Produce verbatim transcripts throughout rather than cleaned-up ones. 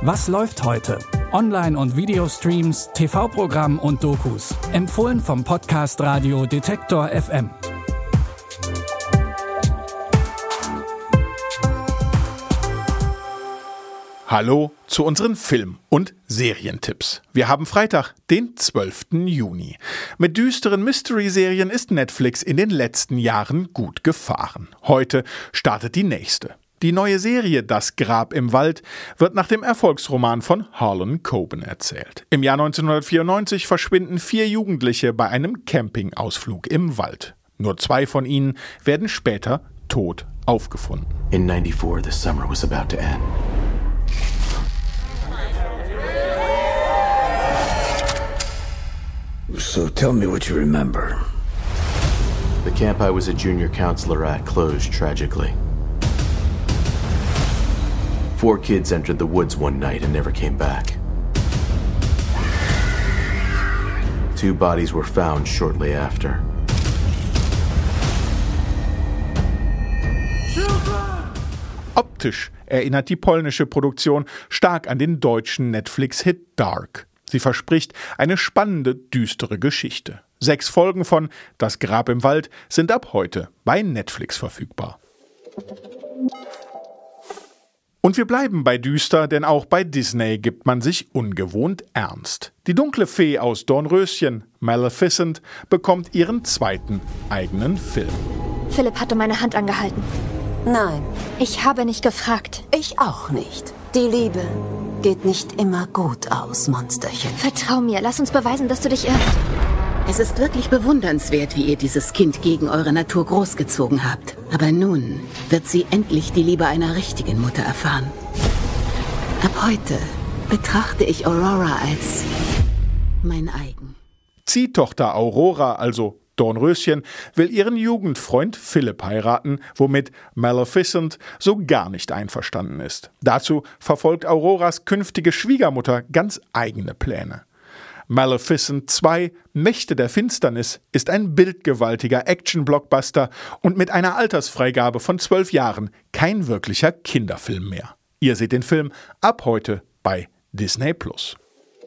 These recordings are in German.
Was läuft heute? Online- und Videostreams, T V-Programm und Dokus. Empfohlen vom Podcast Radio Detektor F M. Hallo zu unseren Film- und Serientipps. Wir haben Freitag, den zwölften Juni. Mit düsteren Mystery-Serien ist Netflix in den letzten Jahren gut gefahren. Heute startet die nächste. Die neue Serie Das Grab im Wald wird nach dem Erfolgsroman von Harlan Coben erzählt. Im Jahr neunzehnhundertvierundneunzig verschwinden vier Jugendliche bei einem Campingausflug im Wald. Nur zwei von ihnen werden später tot aufgefunden. In ninety-four, the summer was about to end. So tell me what you remember. The camp I was a junior counselor at closed tragically. Four kids entered the woods one night and never came back. Two bodies were found shortly after. Optisch erinnert die polnische Produktion stark an den deutschen Netflix-Hit Dark. Sie verspricht eine spannende, düstere Geschichte. Sechs Folgen von Das Grab im Wald sind ab heute bei Netflix verfügbar. Und wir bleiben bei düster, denn auch bei Disney gibt man sich ungewohnt ernst. Die dunkle Fee aus Dornröschen, Maleficent, bekommt ihren zweiten eigenen Film. Philipp hat um meine Hand angehalten. Nein. Ich habe nicht gefragt. Ich auch nicht. Die Liebe geht nicht immer gut aus, Monsterchen. Vertrau mir, lass uns beweisen, dass du dich irrst. Es ist wirklich bewundernswert, wie ihr dieses Kind gegen eure Natur großgezogen habt. Aber nun wird sie endlich die Liebe einer richtigen Mutter erfahren. Ab heute betrachte ich Aurora als mein eigen. Ziehtochter Aurora, also Dornröschen, will ihren Jugendfreund Philipp heiraten, womit Maleficent so gar nicht einverstanden ist. Dazu verfolgt Auroras künftige Schwiegermutter ganz eigene Pläne. Maleficent zwei, Mächte der Finsternis, ist ein bildgewaltiger Action-Blockbuster und mit einer Altersfreigabe von zwölf Jahren kein wirklicher Kinderfilm mehr. Ihr seht den Film ab heute bei Disney Plus.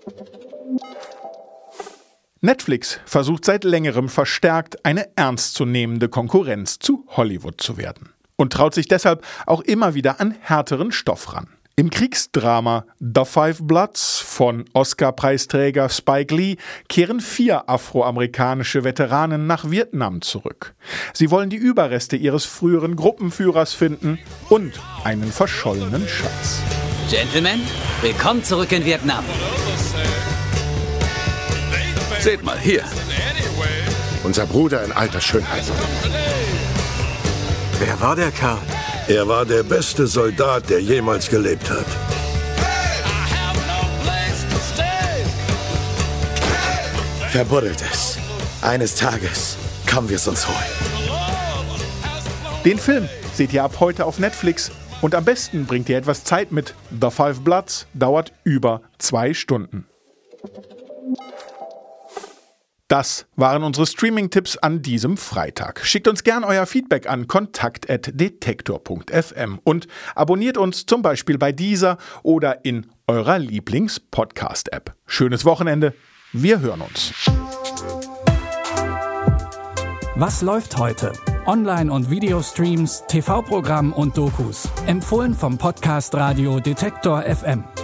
Netflix versucht seit längerem verstärkt, eine ernstzunehmende Konkurrenz zu Hollywood zu werden und traut sich deshalb auch immer wieder an härteren Stoff ran. Im Kriegsdrama The Five Bloods von Oscar-Preisträger Spike Lee kehren vier afroamerikanische Veteranen nach Vietnam zurück. Sie wollen die Überreste ihres früheren Gruppenführers finden und einen verschollenen Schatz. Gentlemen, willkommen zurück in Vietnam. Seht mal, hier. Unser Bruder in alter Schönheit. Wer war der Kerl? Er war der beste Soldat, der jemals gelebt hat. Verbuddelt es. Eines Tages kommen wir es uns holen. Den Film seht ihr ab heute auf Netflix und am besten bringt ihr etwas Zeit mit. The Five Bloods dauert über zwei Stunden. Das waren unsere Streaming-Tipps an diesem Freitag. Schickt uns gern euer Feedback an kontakt at detektor punkt f m und abonniert uns zum Beispiel bei Deezer oder in eurer Lieblings-Podcast-App. Schönes Wochenende, wir hören uns. Was läuft heute? Online- und Videostreams, T V-Programm und Dokus. Empfohlen vom Podcast Radio Detektor F M.